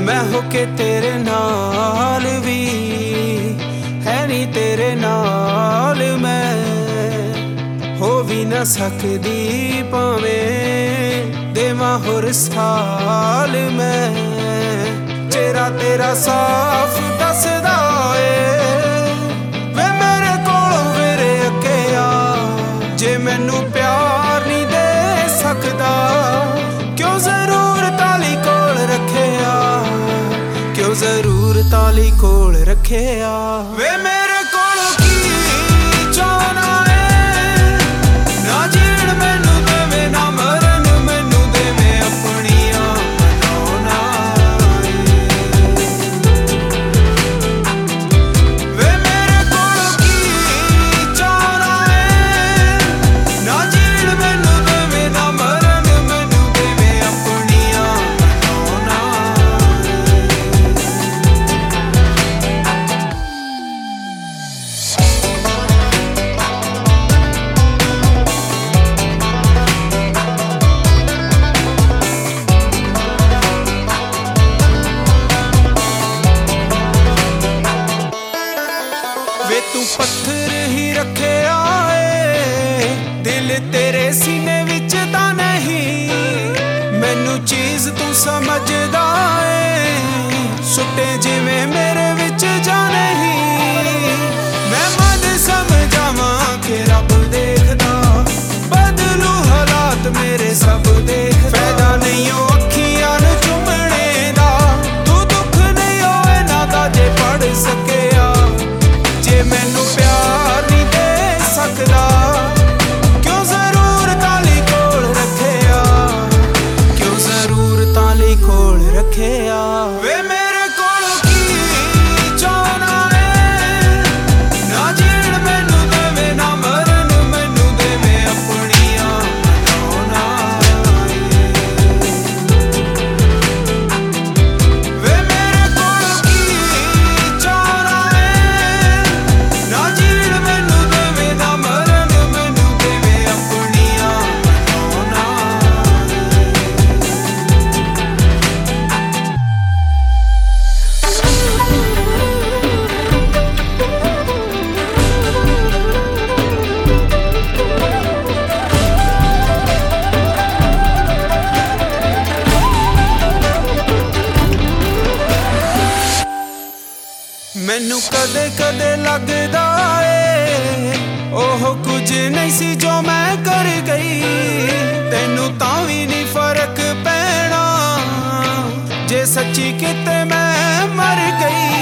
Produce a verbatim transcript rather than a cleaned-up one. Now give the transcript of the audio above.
मैं होके तेरे नाल भी है नी तेरे नाल मैं हो भी ना सकदी भावें देवां होर साल मैं चेहरा तेरा साफ दसदा ए वे मेरे कोलों वेरे अगे आ जे मैनू प्यार नहीं दे सकदा क्यों जरूर ताली कोल रखे आ क्यों जरूर ताली कोल रखे आ वे मेरे कोलों की चाहना है ना जीण मैनू देवे ना मरन मैनू देवे अपनियां मनाउणा वे मेरे कोलों की चाहना है ना जीण मैनू देवे ना मरन मैनू देवे अपनियां मनाउणा वे तू पत्थर ही रखे आए दिल तेरे सीने विच तां नहीं मैनू चीज तू समझदा ए सुटे जिवें मेरे विच जा नहीं मैं मन समझावां कि रब देखदा बदलू हालात मेरे सब देख फायदा नहीं ओ अखियां नूं चुमणे दा तू दुख नहीं होए ना दा जे पढ़ सके जे मैनू प्यार नहीं दे सकदा क्यों जरूर ताली कोल रखे आ क्यों जरूर ताली कोल रखे आ वे मेरे कोलों की चाहना है ना जीण मैनू देवे ना मरन मैनू देवे अपनियां मनाउणा वे मेरे कोलों की चाहना है ना जीण मैनू देवे ना मरन मैनू देवे अपनियां मनाउणा मैनू कदे कदे लगदा ए ओह कुछ नहीं सी जो मैं कर गई तैनू तां भी नहीं फर्क पैना जे सच्ची किते मैं मर गई